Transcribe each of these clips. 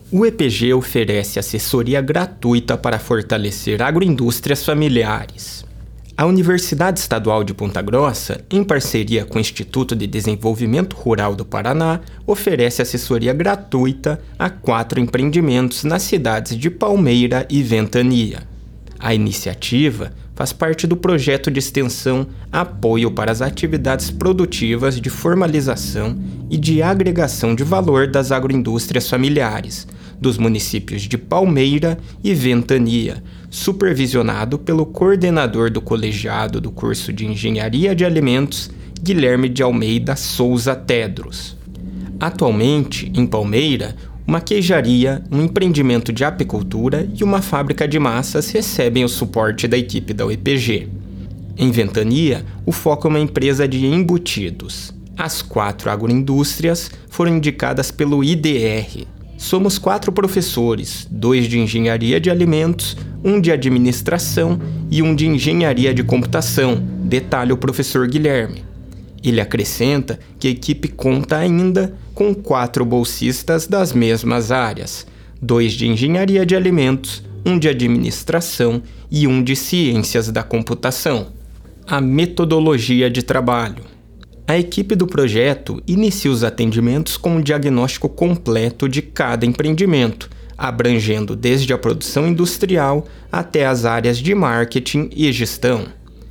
O EPG oferece assessoria gratuita para fortalecer agroindústrias familiares. A Universidade Estadual de Ponta Grossa, em parceria com o Instituto de Desenvolvimento Rural do Paraná, oferece assessoria gratuita a 4 empreendimentos nas cidades de Palmeira e Ventania. A iniciativa faz parte do projeto de extensão Apoio para as Atividades Produtivas de Formalização e de Agregação de Valor das Agroindústrias Familiares, dos municípios de Palmeira e Ventania, supervisionado pelo coordenador do colegiado do curso de Engenharia de Alimentos, Guilherme de Almeida Souza Tedros. Atualmente, em Palmeira, uma queijaria, um empreendimento de apicultura e uma fábrica de massas recebem o suporte da equipe da UEPG. Em Ventania, o foco é uma empresa de embutidos. As 4 agroindústrias foram indicadas pelo IDR. Somos 4 professores, 2 de Engenharia de Alimentos, 1 de Administração e 1 de Engenharia de Computação, detalha o professor Guilherme. Ele acrescenta que a equipe conta ainda com 4 bolsistas das mesmas áreas, 2 de Engenharia de Alimentos, 1 de Administração e 1 de Ciências da Computação. A metodologia de trabalho. A equipe do projeto inicia os atendimentos com um diagnóstico completo de cada empreendimento, abrangendo desde a produção industrial até as áreas de marketing e gestão.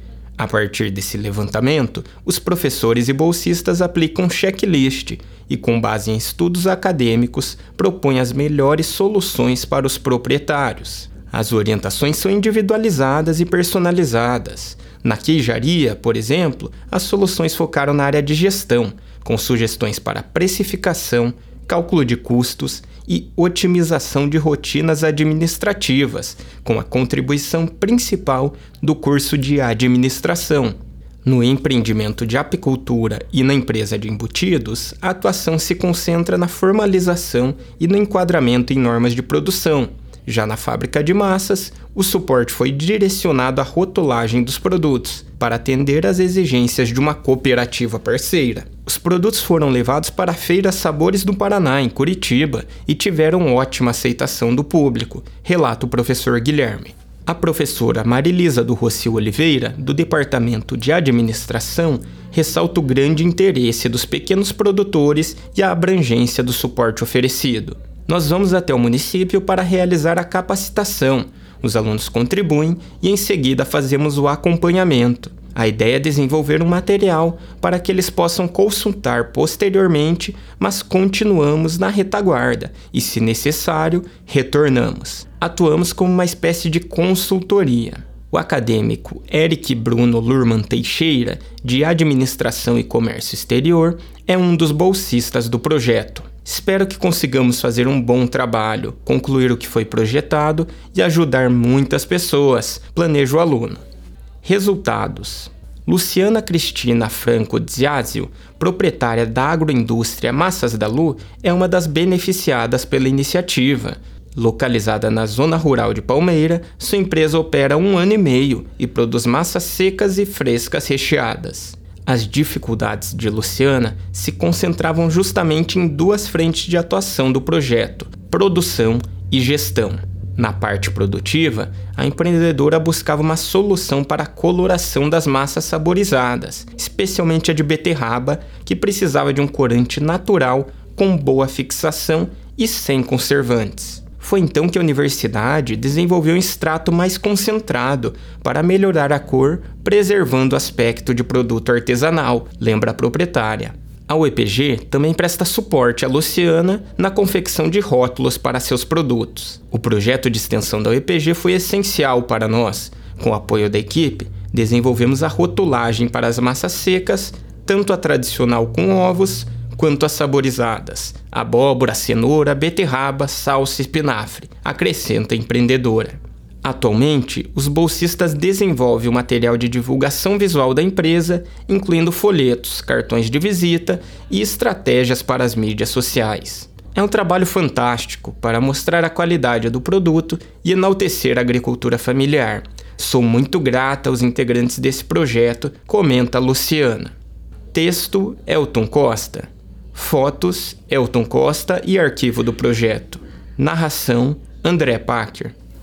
A partir desse levantamento, os professores e bolsistas aplicam um checklist e, com base em estudos acadêmicos, propõem as melhores soluções para os proprietários. As orientações são individualizadas e personalizadas. Na queijaria, por exemplo, as soluções focaram na área de gestão, com sugestões para precificação, cálculo de custos e otimização de rotinas administrativas, com a contribuição principal do curso de administração. No empreendimento de apicultura e na empresa de embutidos, a atuação se concentra na formalização e no enquadramento em normas de produção. Já na fábrica de massas, o suporte foi direcionado à rotulagem dos produtos, para atender às exigências de uma cooperativa parceira. Os produtos foram levados para a Feira Sabores do Paraná, em Curitiba, e tiveram ótima aceitação do público, relata o professor Guilherme. A professora Marilisa do Rocio Oliveira, do Departamento de Administração, ressalta o grande interesse dos pequenos produtores e a abrangência do suporte oferecido. Nós vamos até o município para realizar a capacitação. Os alunos contribuem e em seguida fazemos o acompanhamento. A ideia é desenvolver um material para que eles possam consultar posteriormente, mas continuamos na retaguarda e, se necessário, retornamos. Atuamos como uma espécie de consultoria. O acadêmico Eric Bruno Lurman Teixeira, de Administração e Comércio Exterior, é um dos bolsistas do projeto. Espero que consigamos fazer um bom trabalho, concluir o que foi projetado e ajudar muitas pessoas, planeja o aluno. Resultados. Luciana Cristina Franco Ziazio, proprietária da agroindústria Massas da Lu, é uma das beneficiadas pela iniciativa. Localizada na zona rural de Palmeira, sua empresa opera há 1 ano e meio e produz massas secas e frescas recheadas. As dificuldades de Luciana se concentravam justamente em 2 frentes de atuação do projeto: produção e gestão. Na parte produtiva, a empreendedora buscava uma solução para a coloração das massas saborizadas, especialmente a de beterraba, que precisava de um corante natural, com boa fixação e sem conservantes. Foi então que a universidade desenvolveu um extrato mais concentrado para melhorar a cor, preservando o aspecto de produto artesanal, lembra a proprietária. A UEPG também presta suporte à Luciana na confecção de rótulos para seus produtos. O projeto de extensão da UEPG foi essencial para nós. Com o apoio da equipe, desenvolvemos a rotulagem para as massas secas, tanto a tradicional com ovos, quanto as saborizadas: abóbora, cenoura, beterraba, salsa e espinafre, acrescenta a empreendedora. Atualmente, os bolsistas desenvolvem o material de divulgação visual da empresa, incluindo folhetos, cartões de visita e estratégias para as mídias sociais. É um trabalho fantástico para mostrar a qualidade do produto e enaltecer a agricultura familiar. Sou muito grata aos integrantes desse projeto, comenta Luciana. Texto: Elton Costa. Fotos: Elton Costa e arquivo do projeto. Narração: André Packer.